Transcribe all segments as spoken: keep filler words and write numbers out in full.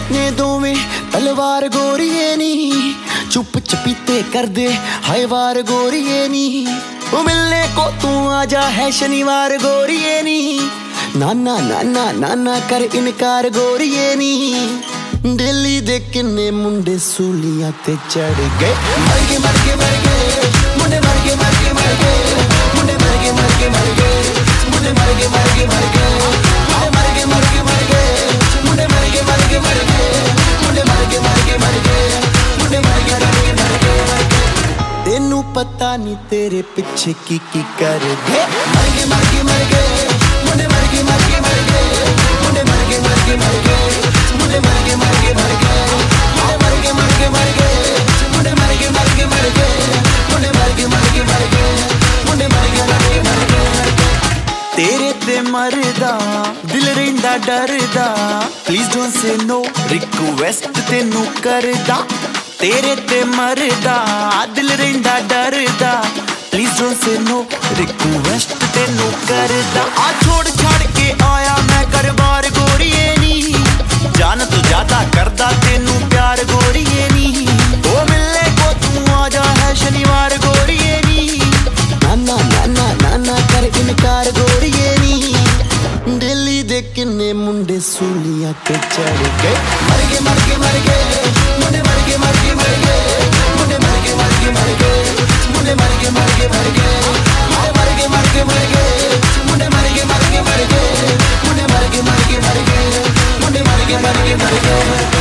ने दोवें तलवार गोरिए नी, चुप चपीते कर दे हाय वार गोरिए नी। वो मिलने को तू आजा है शनिवार गोरिए नी, नाना नाना नाना कर इनकार गोरिए नी। दिल्ली दे किन्ने मुंडे सूलियां ते चढ़ गए, मर गए मर गए मर गए मुंडे, मर गए मर गए मर गए मुंडे, मर गए मर गए मर गए मुंडे, मर गए मर गए मर गए मर गए मर गए मर गए मुंडे, मर गए मर गए मर गए मुंडे, मर गए मर गए मर गए मुंडे, मर गए मर गए मर गए। तेनू पता नहीं तेरे पीछे की की कर गए, मर गए मर गए मर गए मुंडे, मर गए मर गए मर गए मुंडे, मर गए मर गए मर गए मुंडे, मर गए मर गए मर गए मर गए मर गए मर गए मुंडे, मर गए मर गए मर गए मुंडे, मर गए मर गए मर गए मुंडे, मर गए मर गए मर गए। तेरे ते मरदा दिल रहिंदा डरदा, please don't say no request तेनू करदा। तेरे ते मरदा दिल रहिंदा डरदा, please don't say no request तेनू करदा। आ छोड़ छाड़ के आया मैं घर बार गोरिए नी, जान तो ज्यादा करदा तेनू प्यार गोरिए नी। ओ मिलने को तू आजा है शनिवार गोरिए नी, नाना नाना नाना कर इनकार गोरिए नी। दिल्ली दे किन्ने मुंडे सूलियां ते चढ़ गए, मर गए मर गए मर गए मुंडे, मर गए मर गए मर गए मुंडे, मर गए मर गए मर गए मुंडे, मर गए मर गए मर गए मर गए मर गए मर गए मुंडे, मर गए मर गए मर गए मुंडे, मर गए मर गए मर गए मुंडे, मर गए मर गए मर गए।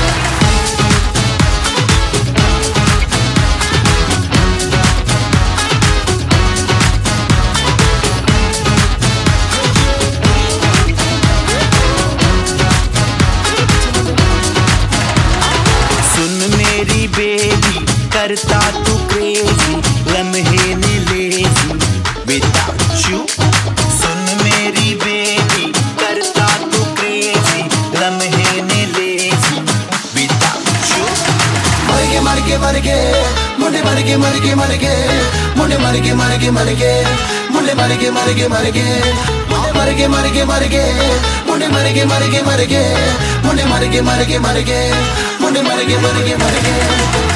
मेरी बेबी करता तू क्रेजी, लम्हे ने लेजी विदाउट यू। सुन मेरी बेबी करता तू क्रेजी, लम्हे ने लेजी विदाउट यू। मर गए मर गए मर गए मुंडे, मर गए मर गए मर गए मुंडे, मर गए मर गए मर गए मुंडे, मर गए मर गए मर गए मर गए मर गए मर गए मुंडे, मर गए मर गए मर गए मुंडे, मर गए मर गए मर गए मुंडे, मर गए मर गए मर गए।